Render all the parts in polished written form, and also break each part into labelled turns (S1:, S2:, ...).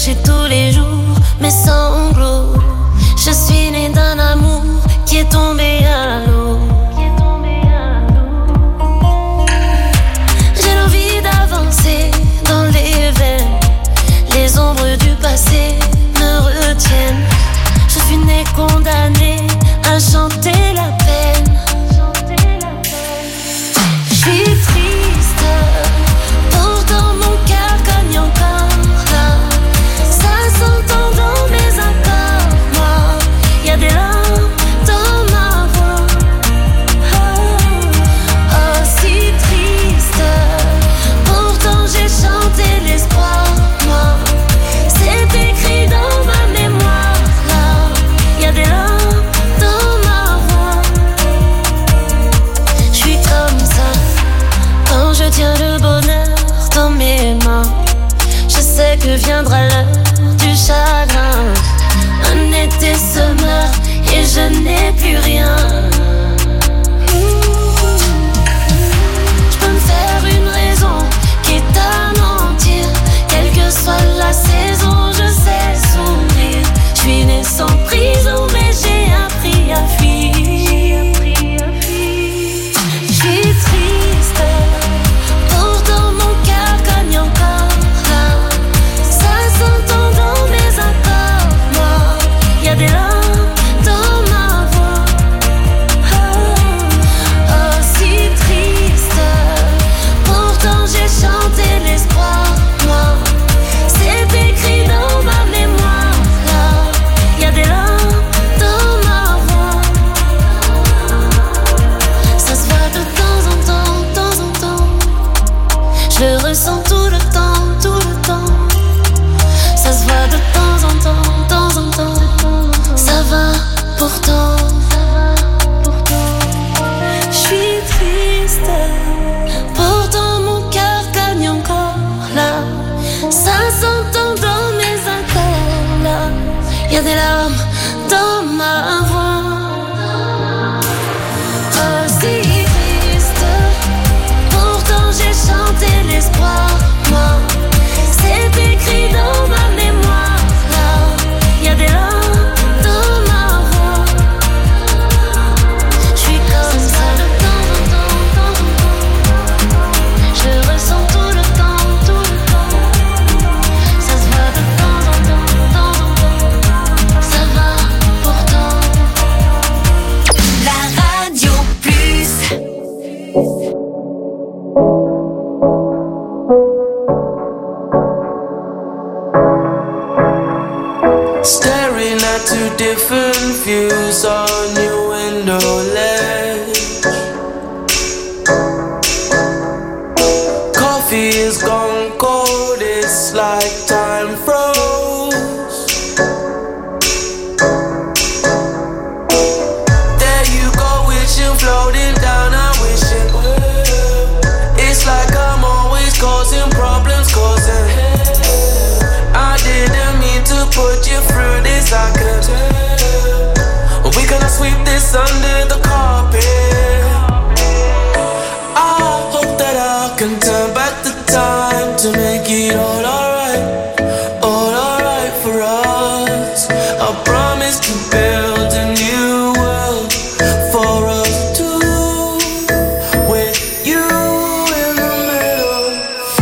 S1: chercher tous les jours mes sanglots. Je suis née d'un amour qui est tombé à l'eau. J'ai l'envie d'avancer dans les veines. Les ombres du passé me retiennent. Je suis née condamnée à chanter la peine. Je suis triste, pourtant mon cœur cogne encore là. Ça s'entend dans mes accords, moi. Y'a des larmes dans ma voix. Oh, si triste, pourtant j'ai chanté l'espoir, moi. C'est écrit dans ma mémoire, là. Y'a des larmes dans ma voix. Je suis comme ça quand je tiens le bonheur dans mes mains. Je sais que viendra l'heure du chagrin. Un été se meurt et je n'ai plus rien. Je peux me faire une raison, quitte à mentir. Quelle que soit la saison, je sais sourire. Je suis née sans prison, mais j'ai appris à fuir. Je suis triste, pourtant mon cœur cogne encore là. Ça s'entend dans mes accords, moi. Y'a des larmes dans ma voix. Oh, si triste, pourtant j'ai chanté l'espoir, moi. C'est écrit dans ma mémoire, là. Y'a des larmes dans ma voix. Ça se voit de temps en temps, de temps en temps. Je le ressens tout le temps, tout le temps. Ça se voit de temps en temps, de temps en temps. Ça va pourtant. Je suis triste, pourtant mon cœur gagne encore là. Ça s'entend dans mes accords là. Y'a des larmes dans ma voix. Oh, si triste, pourtant j'ai chanté l'espoir, moi. C'est écrit dans ma mémoire, là. Y'a des larmes dans ma voix. Je suis comme ça de temps en temps, de temps en temps. Je le ressens tout le temps, tout le temps. Ça se voit de temps en temps, de temps en temps. Ça va pourtant.
S2: La Radio Plus.
S3: Staring at two different views on your window ledge. Coffee is gone cold, it's like time froze. There you go, wishing, floating down, I wish it would. It's like I'm always causing problems, causing I didn't mean to put you through this, I could tell. We gonna sweep this under the carpet. I hope that I can turn back the time to make it all alright for us. I promise to build a new world for us two, with you in the middle.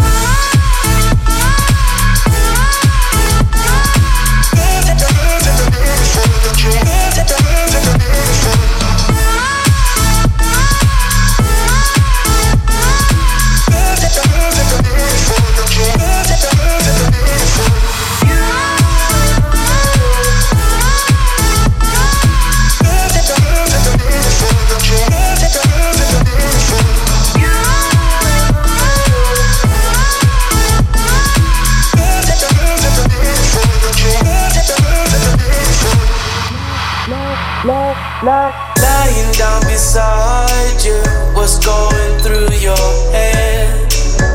S3: Lying down beside you, what's going through your head?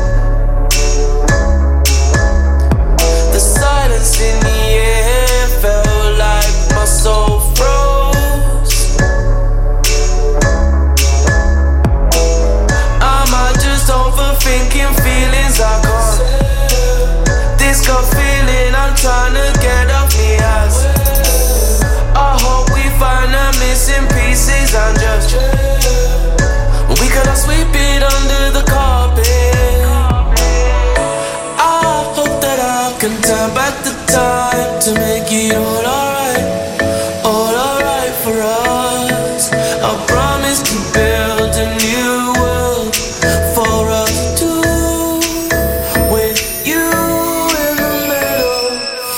S3: The silence in the air felt like my soul froze. Am I just overthinking feelings I can't? This gut feeling I'm trying make it all alright for us. I promise to build a new world for us two, with you in the middle.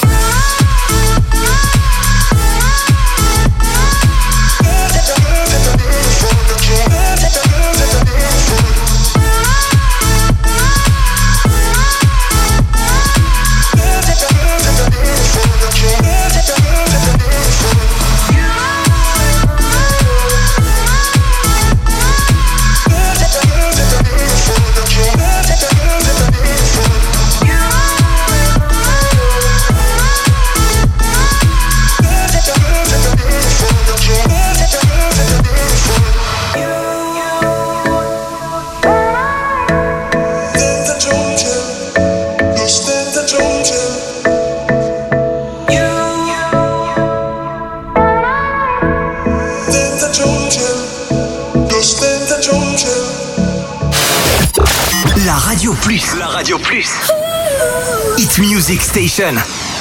S4: La Radio Plus. Hit Music Station.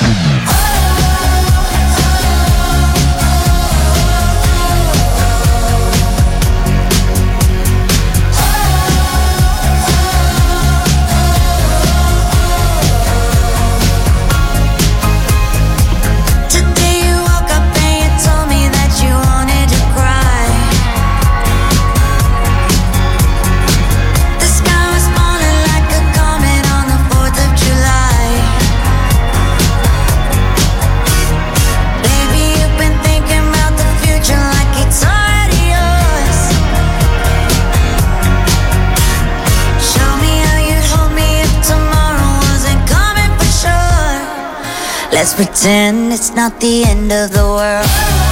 S5: Let's pretend it's not the end of the world.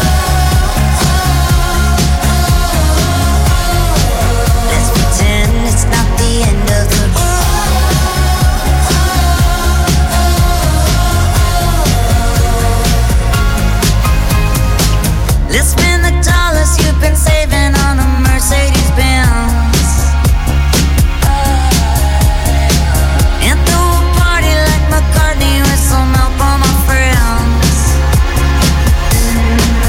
S5: Let's pretend it's not the end of the world. Let's spend the dollars you've been saving on a Mercedes-Benz. And throw a party like McCartney with some help on my friends.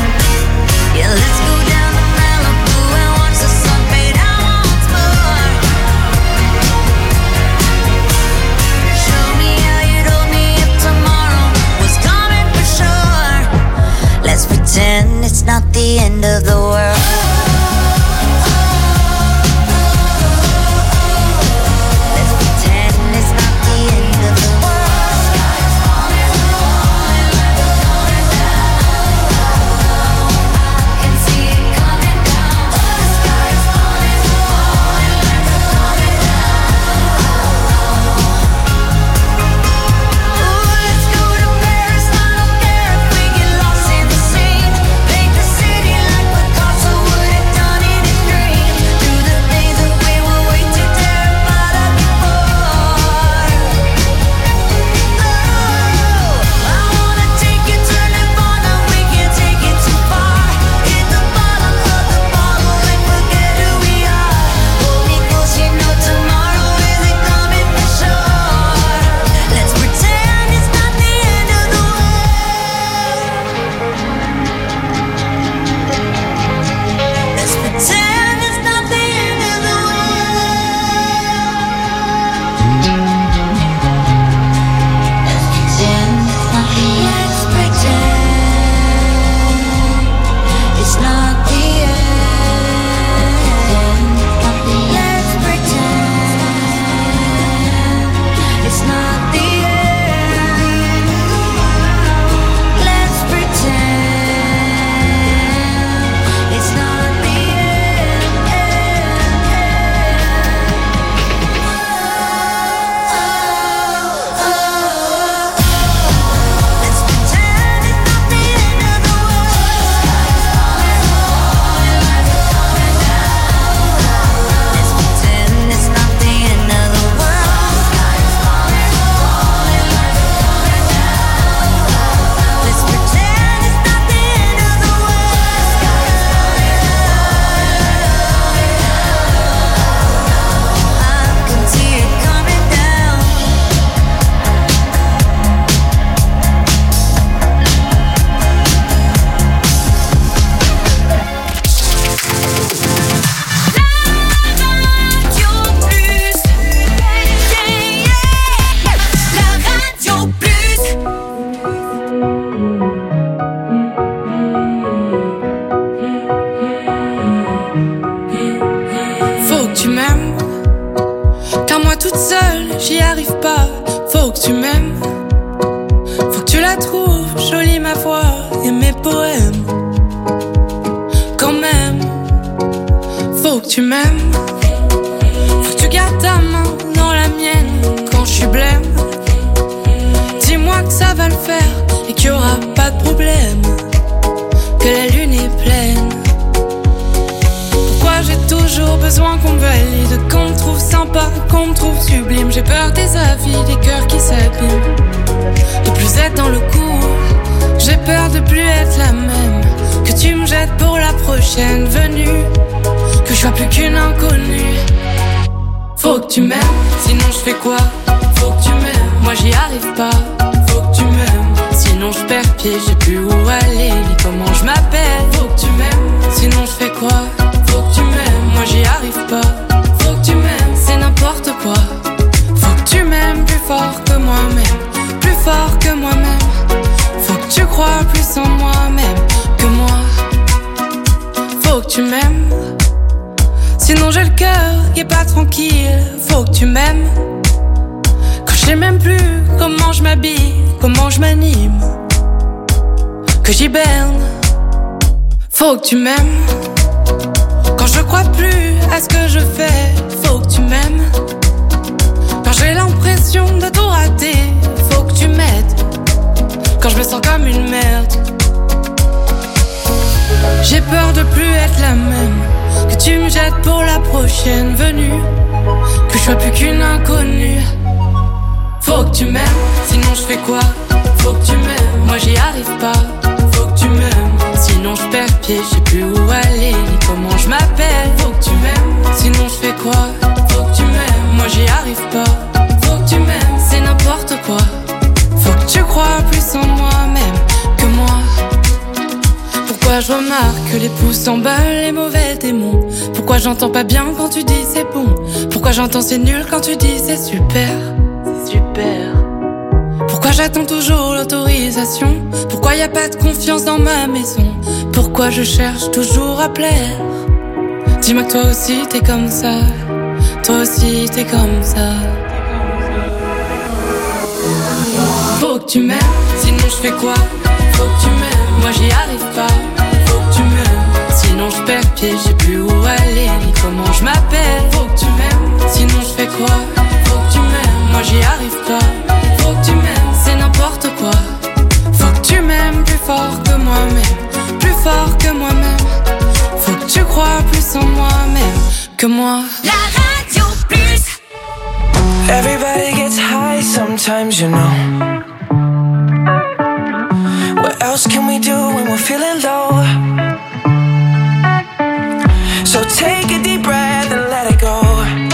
S6: ma voix et mes poèmes. Quand même, faut que tu m'aimes. Faut que tu gardes ta main dans la mienne quand je suis blême. Dis-moi que ça va le faire et qu'il y aura pas de problème, que la lune est pleine. Pourquoi j'ai toujours besoin qu'on me valide, qu'on me trouve sympa, qu'on me trouve sublime? J'ai peur des avis, des cœurs qui s'abîment, de plus être dans le coup. J'ai peur de plus être la même, que tu me jettes pour la prochaine venue, que je sois plus qu'une inconnue. Faut que tu m'aimes, sinon je fais quoi? Faut que tu m'aimes, moi j'y arrive pas. Faut que tu m'aimes, sinon je perds pied, j'ai plus où aller, ni comment je m'appelle. Faut que tu m'aimes, sinon je fais quoi? Faut que tu m'aimes, moi j'y arrive pas. Faut que tu m'aimes, c'est n'importe quoi. Faut que tu m'aimes plus fort que moi-même, plus fort que moi-même. Faut que tu crois plus en moi-même que moi. Faut que tu m'aimes, sinon j'ai le cœur qui est pas tranquille. Faut que tu m'aimes, quand je sais même plus comment je m'habille, comment je m'anime, que j'hiberne. Faut que tu m'aimes, quand je crois plus à ce que je fais. Faut que tu m'aimes, quand j'ai l'impression de tout rater. Faut que tu m'aides, quand je me sens comme une merde. J'ai peur de plus être la même, que tu me jettes pour la prochaine venue, que je sois plus qu'une inconnue. Faut que tu m'aimes, sinon je fais quoi? Faut que tu m'aimes, moi j'y arrive pas. Faut que tu m'aimes, sinon je perds pied, je sais plus où aller, ni comment je m'appelle. Faut que tu m'aimes, sinon je fais quoi? Faut que tu m'aimes, moi j'y arrive pas. Faut que tu m'aimes, c'est n'importe quoi. Faut que tu crois plus en moi-même que moi. Pourquoi je remarque que les pouces s'emballent, les mauvais démons? Pourquoi j'entends pas bien quand tu dis c'est bon? Pourquoi j'entends c'est nul quand tu dis c'est super? C'est super. Pourquoi j'attends toujours l'autorisation? Pourquoi y a pas de confiance dans ma maison? Pourquoi je cherche toujours à plaire? Dis-moi que toi aussi t'es comme ça. Toi aussi t'es comme ça. Faut que tu m'aimes, sinon je fais quoi? Faut que tu m'aimes, moi j'y arrive pas. Faut que tu m'aimes, sinon je perds pied, je sais plus où aller, ni comment je m'appelle. Faut que tu m'aimes, sinon je fais quoi? Faut que tu m'aimes, moi j'y arrive pas. Faut que tu m'aimes, c'est n'importe quoi. Faut que tu m'aimes plus fort que moi-même, plus fort que moi-même. Faut que tu crois plus en moi-même que moi.
S2: La Radio Plus.
S3: Everybody gets high sometimes, you know. What else can we do when we're feeling low? So take a deep breath and let it go.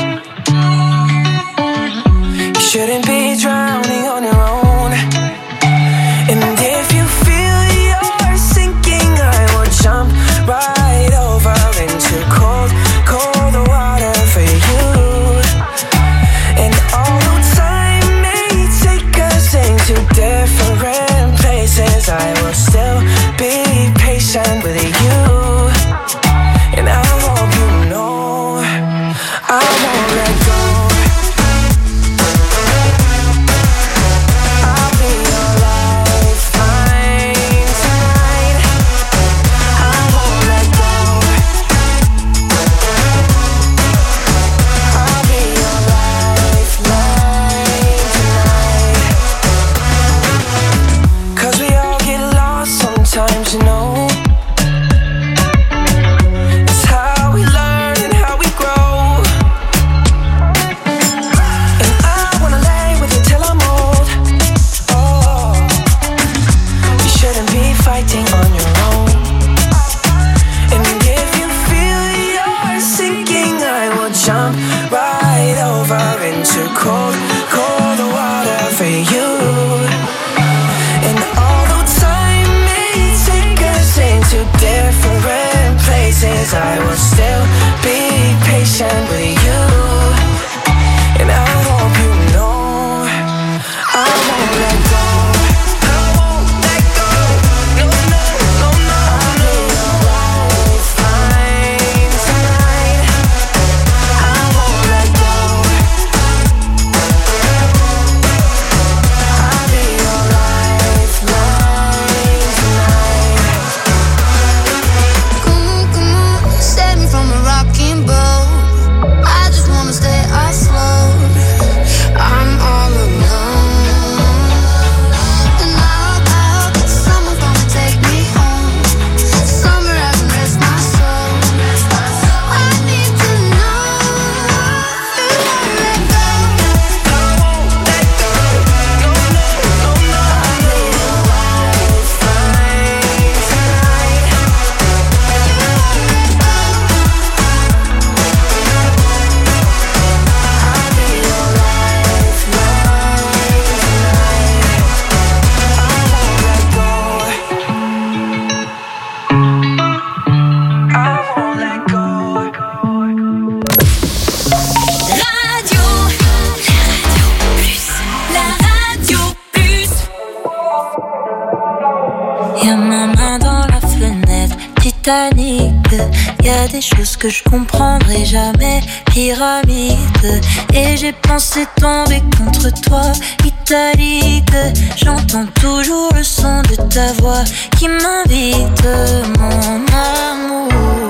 S3: You shouldn't be drowning on your own. And if you feel you're sinking, I will jump right over into cold, cold water for you. And although time may take us into different places, I will still be patient with you. And I hope you know I won't let go. I'll be your lifeline tonight. I won't let go. I'll be your lifeline tonight. 'Cause we all get lost sometimes.
S5: Y'a ma main dans la fenêtre, Titanic. Y'a des choses que je comprendrai jamais, pyramide. Et j'ai pensé tomber contre toi, italique. J'entends toujours le son de ta voix qui m'invite, mon amour.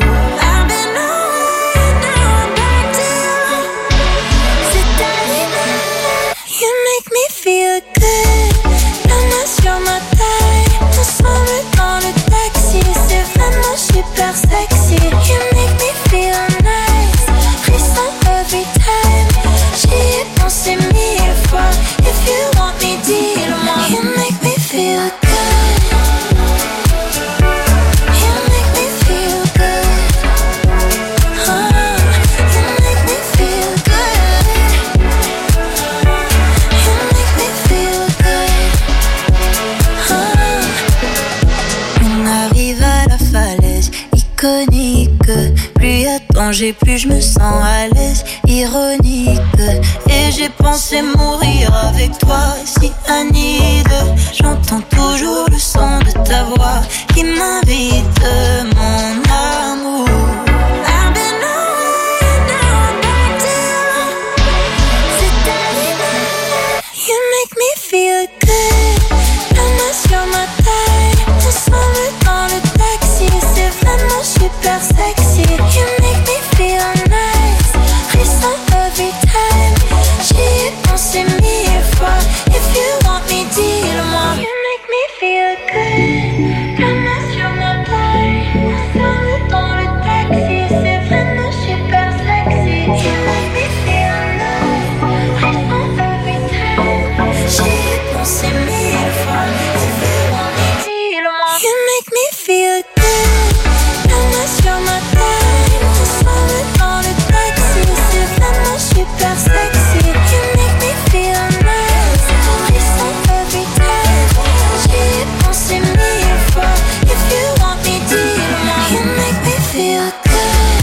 S5: Feel good, la main sur ma taille, ensemble dans le taxi, c'est vraiment super sexy. You make me feel nice, frisson every time. J'y ai pensé 1000 fois, if you want me, dis-le-moi. You make me feel good, you make me feel good, you make me feel good. On arrive à la falaise iconique. Plus y a danger, plus je me sens à l'aise, ironique. Et j'ai pensé mourir avec toi, si Anide. J'entends toujours le son de ta voix qui m'invite, mon amour. You make me feel good, la main sur ma taille, ensemble dans le taxi, c'est vraiment super sexy. You make me feel nice, frisson every time. J'y ai pensé 1000 fois, if you want me, dis-le-moi. You make me feel good, la main sur ma taille, ensemble dans le taxi, c'est vraiment super sexy. You make me feel nice, frisson every time. J'y ai pensé 1000 fois, if you want me, dis-le-moi. You make me feel good, la main sur ma taille, ensemble dans le taxi, c'est vraiment super sexy. You make me feel nice, frisson every time. J'y ai pensé 1000 fois, if you want me, dis-le-moi. You make me feel good,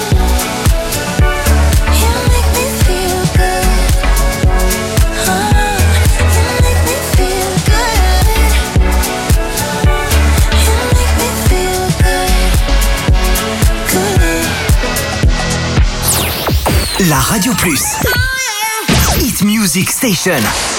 S5: you make me feel good, you make me feel good, you make me feel good.
S4: La Radio Plus. Hit Music Station.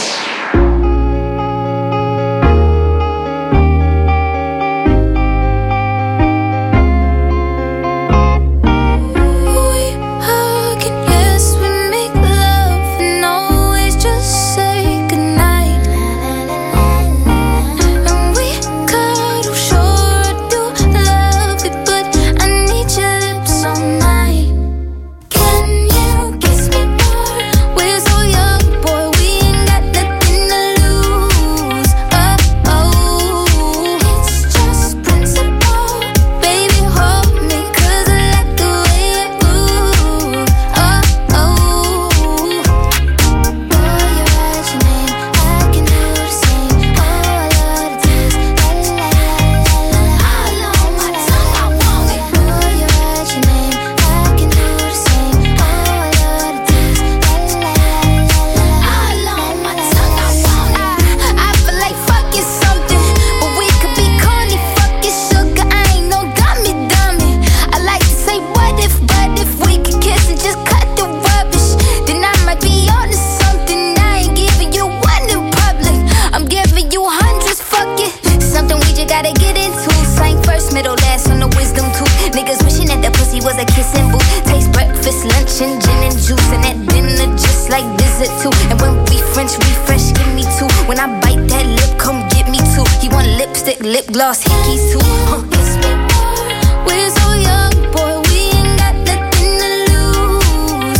S5: Lip gloss, hickeys too. We're so young, boy, we ain't got nothing to lose.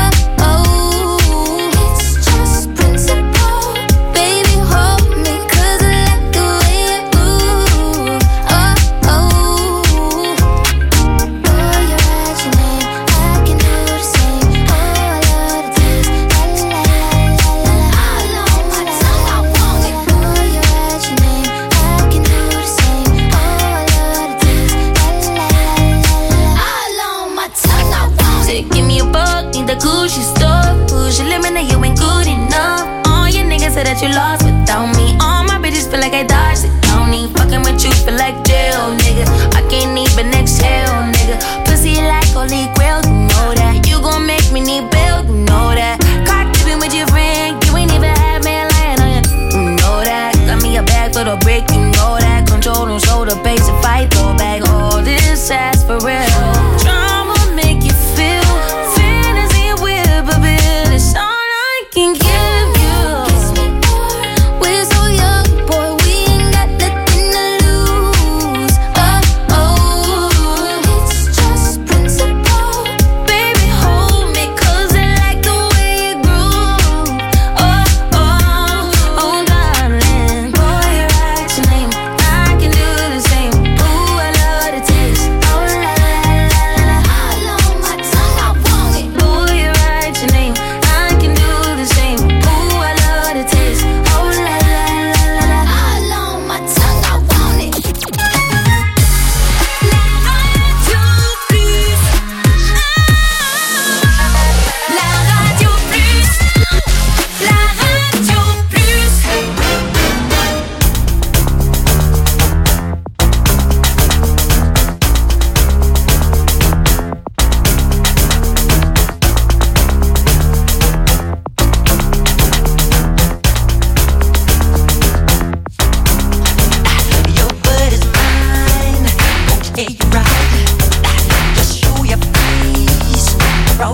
S5: It's just principle. Baby, hold me, 'cause I like the way you move. Boy, you write your name, I can do the same. Oh, I love the taste. La la la la la. All on my tongue, I want it. Boy, you write your name, I can do the same. Oh, I love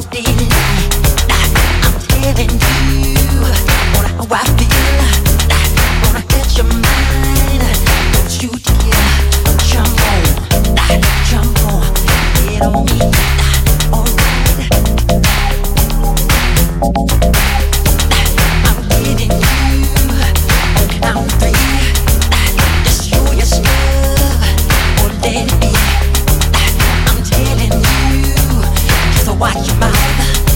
S7: Watch your mouth.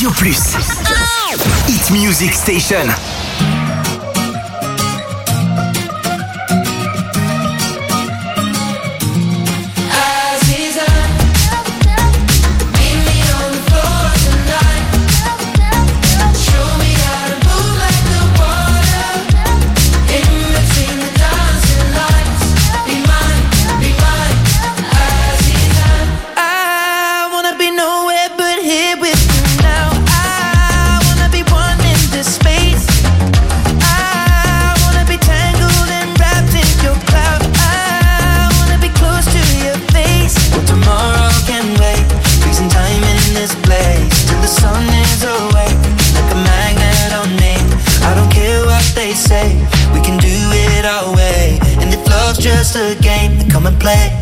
S4: Radio Plus. Hit Music Station.
S7: Just a game, then come and play.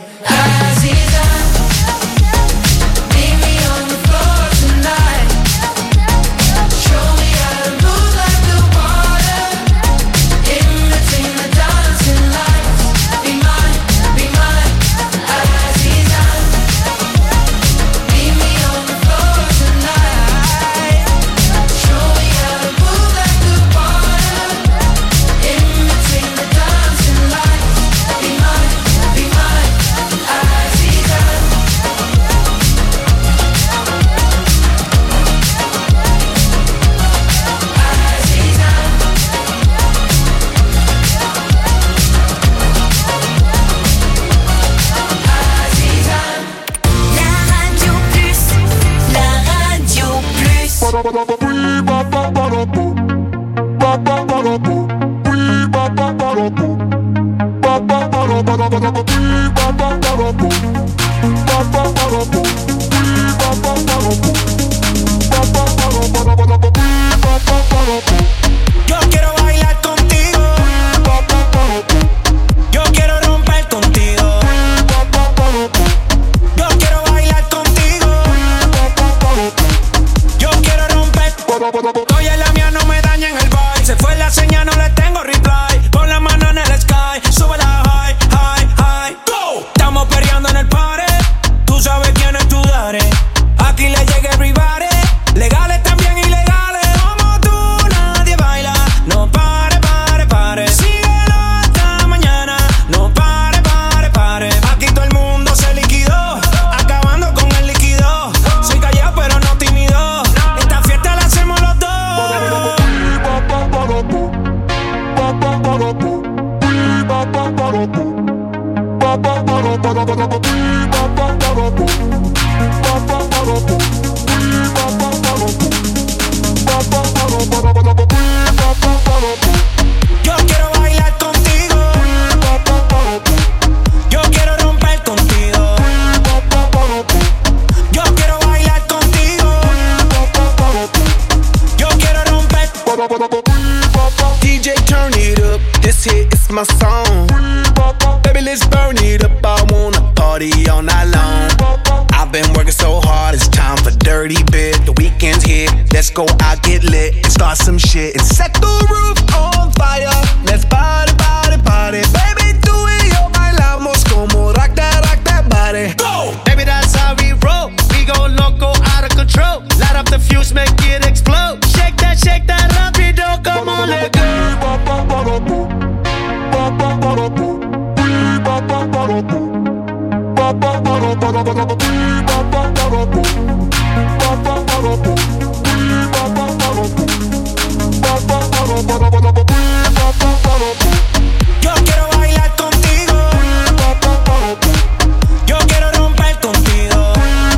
S8: DJ, turn it up. This hit is my song. Baby, let's burn it up. I wanna party all night long. I've been working so hard, it's time for dirty bit. The weekend's here, let's go out, get lit, and start some shit and set the roof on fire. Let's party, party, party. Baby, tú y yo bailamos como rock that body. Go! Baby, that's how we roll. We go loco, out of control. Light up the fuse, make it explode. Shake that rapido, come on, let go. Yo quiero bailar contigo. Yo quiero romper contigo.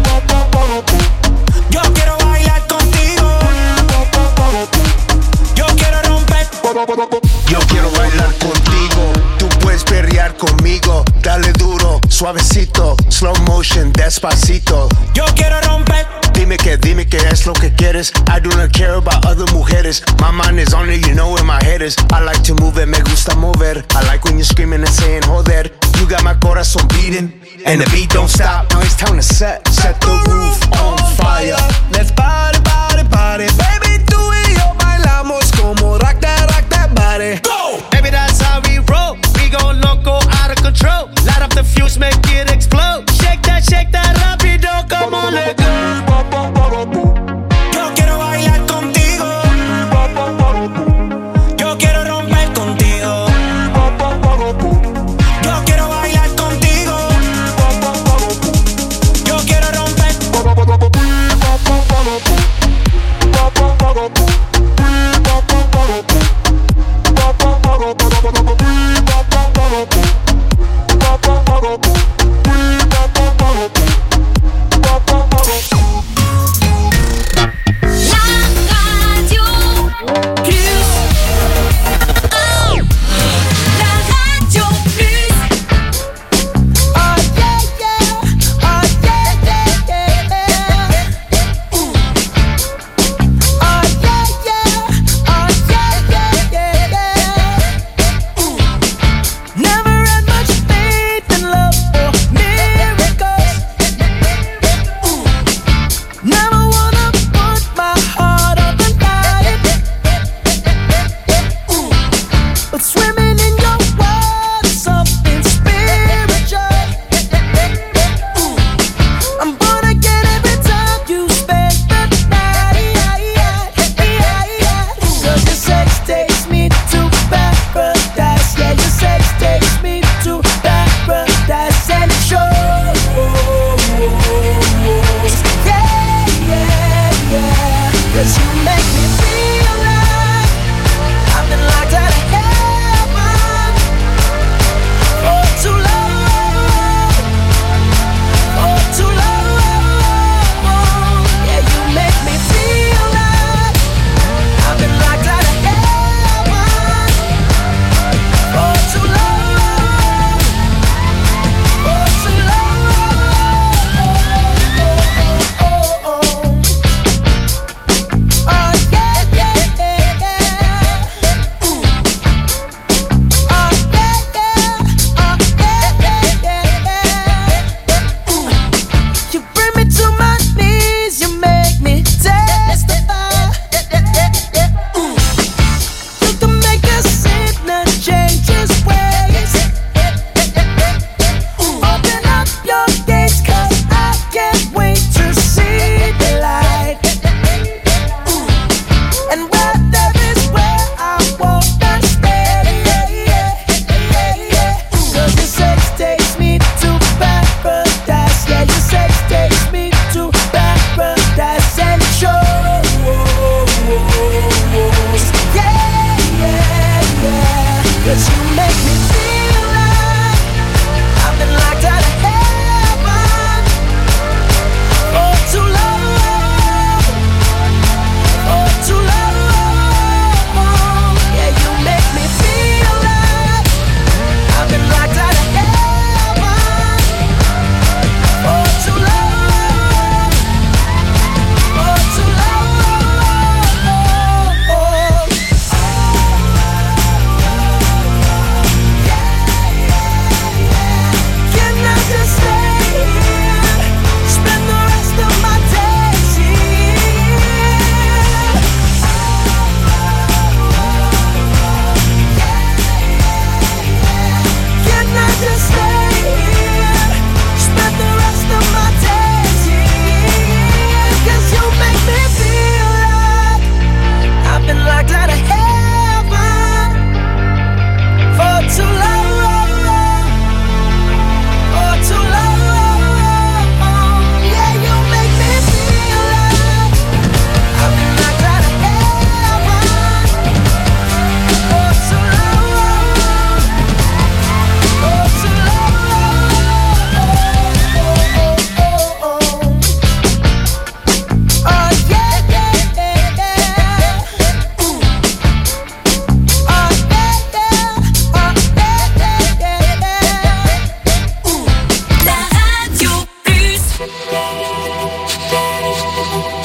S8: Yo quiero bailar contigo. Yo quiero romper.
S9: Yo quiero bailar contigo. Tú puedes perrear conmigo. Dale duro, suavecito, slow motion, despacito.
S8: Yo quiero romper.
S9: Dime que es lo que quieres. I do not care about other mujeres. My mind is on it, you know where my head is. I like to move it, me gusta mover. I like when you're screaming and saying joder. You got my corazón beating, and the beat don't stop. Now it's time to set the roof on fire. Let's party, party, party. Baby, tú y yo bailamos como rock that body.
S8: Go! Baby, that's how we roll. We go loco, out of control. Light up the fuse, make it explode. Shake that rapido, come on, let go. Yo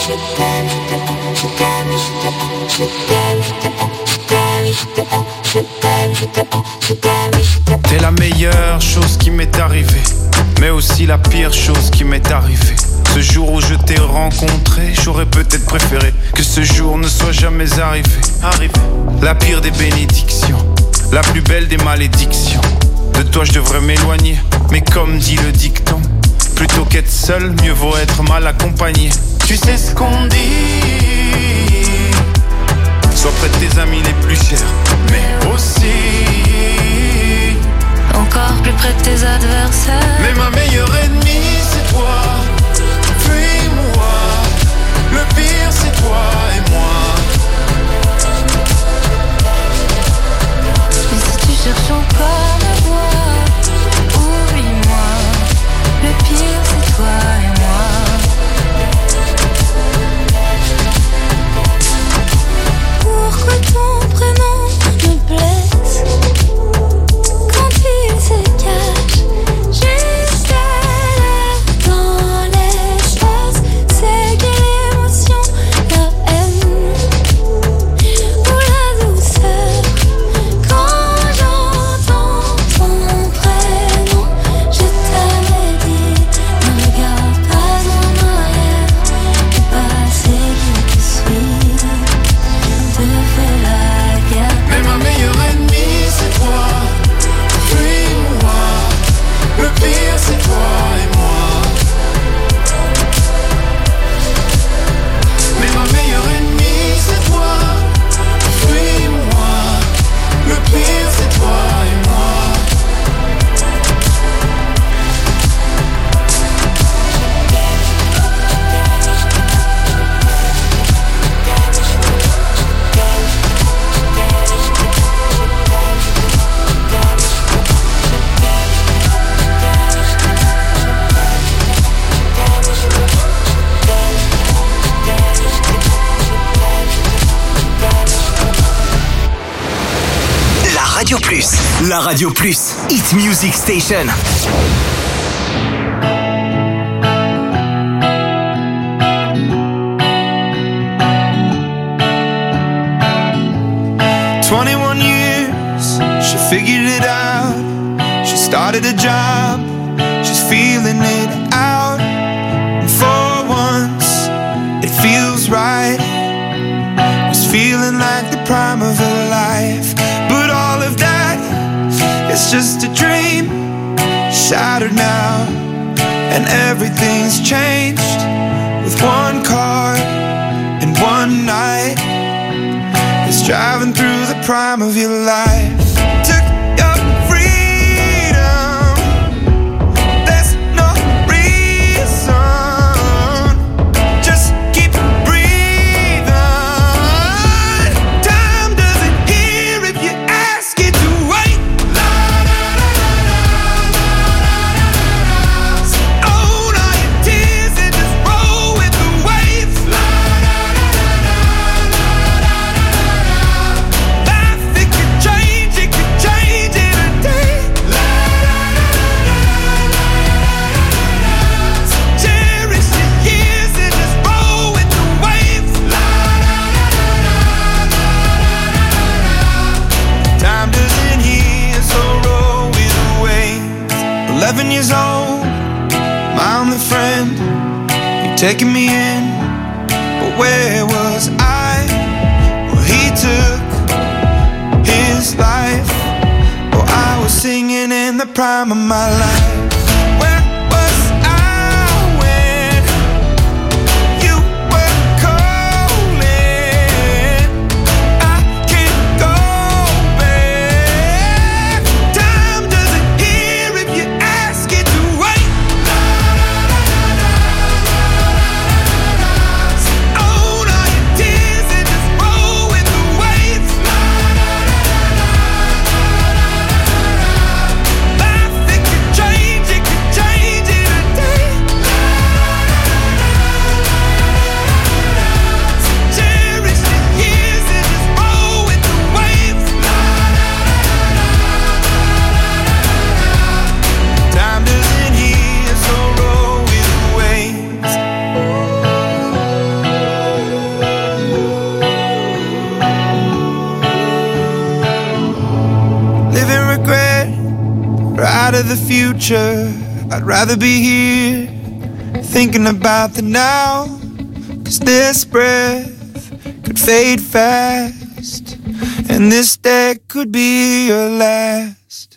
S10: T'es la meilleure chose qui m'est arrivée, mais aussi la pire chose qui m'est arrivée. Ce jour où je t'ai rencontré, j'aurais peut-être préféré que ce jour ne soit jamais arrivé. La pire des bénédictions, la plus belle des malédictions. De toi je devrais m'éloigner, mais comme dit le dicton, plutôt qu'être seul, mieux vaut être mal accompagné. Tu sais ce qu'on dit, sois près de tes amis les plus chers, mais aussi
S1: encore plus près de tes adversaires.
S10: Mais ma meilleure ennemie c'est toi, fuis-moi. Le pire c'est toi et moi.
S1: Mais si tu cherches encore la voie, oublie-moi. Le pire c'est toi et moi. Pourquoi ton prénom me blesse quand il se cache jusqu'à l'heure dans l'espace? C'est quelle émotion, la haine ou la douceur? Quand j'entends ton prénom, je t'avais dit, ne regarde pas en arrière, le passé qui te suit te fait la guerre.
S10: Mais ma meilleure ennemie c'est toi, fuis-moi. Le pire c'est toi et moi. Mais ma meilleure ennemie c'est toi, fuis-moi. Le pire c'est toi et moi.
S4: La Radio Plus, Hit Music Station.
S11: She figured it out. She started a job. She's feeling it out. And for once, it feels right. Was feeling like the prime of her life. But all of that, it's just a dream. Shattered now. And everything's changed. With one car and one night. It's driving through the prime of your life. Took your freedom. There's no reason. Just keep breathing. Time doesn't hear if you ask it to wait. Own all your tears and just roll with the waves. Years old, I'm the friend. You're taking me in, but where was I? Well, he took his life. Oh, I was singing in the prime of my life. Where was I when you were calling? I can't go back. Time doesn't hear if you ask it to wait. Own all your tears and just roll with the waves. Life, it can change. future. I'd rather be here, thinking about the now. 'Cause this breath could fade fast, and this day could be your last.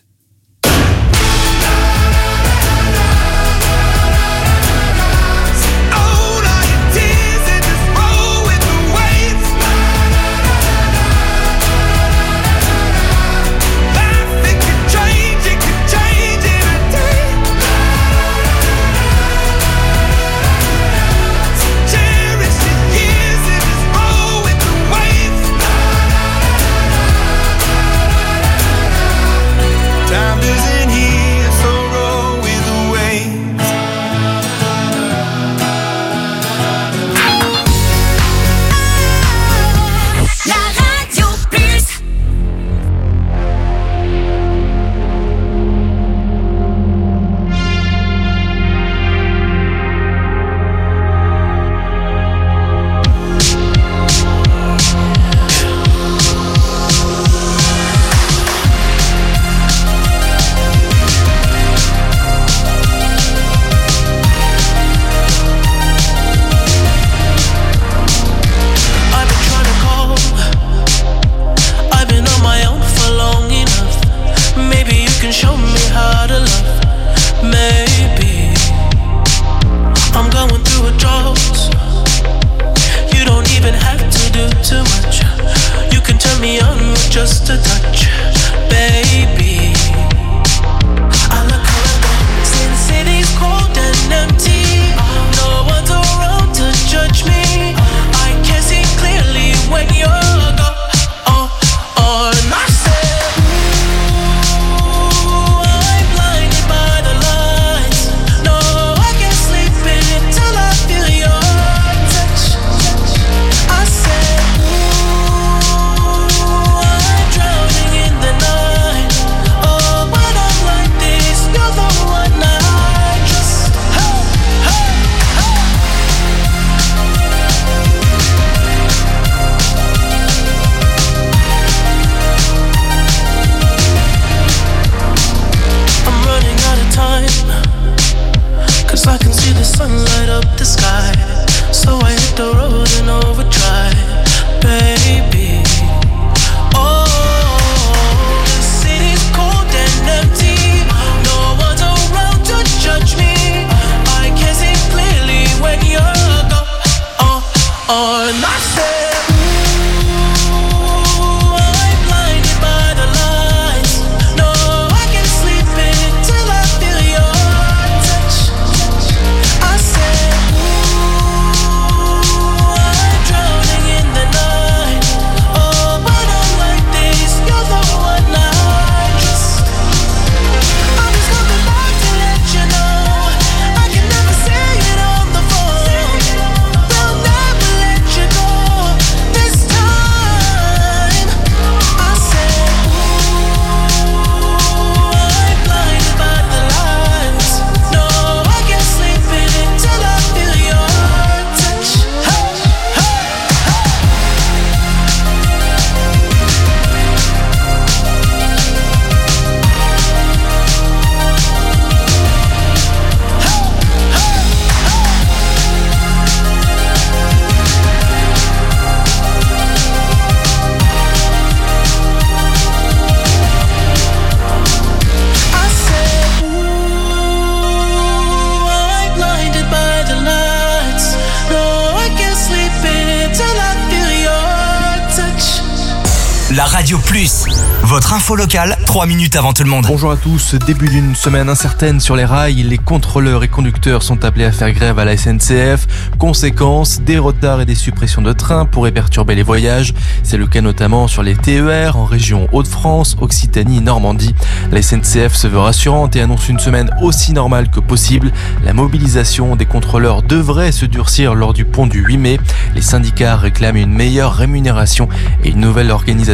S4: La Radio Plus, votre info locale, 3 minutes avant tout le monde.
S12: Bonjour à tous, début d'une semaine incertaine sur les rails, les contrôleurs et conducteurs sont appelés à faire grève à la SNCF. Conséquence, des retards et des suppressions de trains pourraient perturber les voyages. C'est le cas notamment sur les TER en région Hauts-de-France, Occitanie, Normandie. La SNCF se veut rassurante et annonce une semaine aussi normale que possible. La mobilisation des contrôleurs devrait se durcir lors du pont du 8 mai. Les syndicats réclament une meilleure rémunération et une nouvelle organisation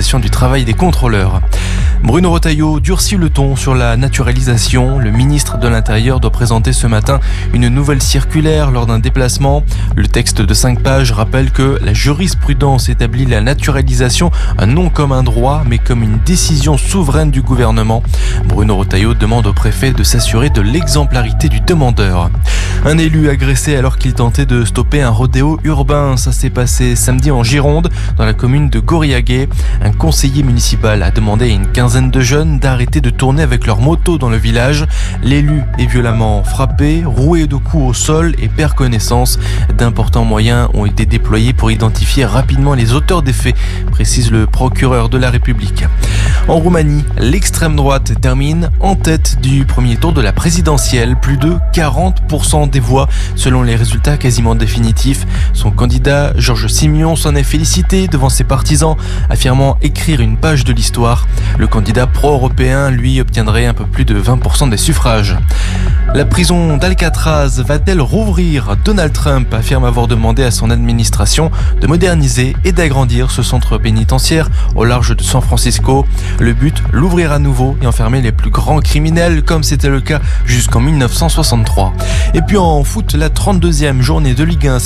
S12: valorisation du travail des contrôleurs. Bruno Retailleau durcit le ton sur la naturalisation. Le ministre de l'Intérieur doit présenter ce matin une nouvelle circulaire lors d'un déplacement. Le texte de 5 pages rappelle que la jurisprudence établit la naturalisation non comme un droit mais comme une décision souveraine du gouvernement. Bruno Retailleau demande au préfet de s'assurer de l'exemplarité du demandeur. Un élu agressé alors qu'il tentait de stopper un rodéo urbain. Ça s'est passé samedi en Gironde, dans la commune de Goriagué. Un conseiller municipal a demandé à une quinzaine de jeunes d'arrêter de tourner avec leur moto dans le village. L'élu est violemment frappé, roué de coups au sol et perd connaissance. D'importants moyens ont été déployés pour identifier rapidement les auteurs des faits, précise le procureur de la République. En Roumanie, l'extrême droite termine en tête du premier tour de la présidentielle. Plus de 40% des voix selon les résultats quasiment définitifs. Son candidat, George Simion, s'en est félicité devant ses partisans, affirmant écrire une page de l'histoire. Le candidat pro-européen, lui, obtiendrait un peu plus de 20% des suffrages. La prison d'Alcatraz va-t-elle rouvrir ? Donald Trump affirme avoir demandé à son administration de moderniser et d'agrandir ce centre pénitentiaire au large de San Francisco. Le but, l'ouvrir à nouveau et enfermer les plus grands criminels comme c'était le cas jusqu'en 1963. Et puis en foot, la 32e journée de Ligue 1.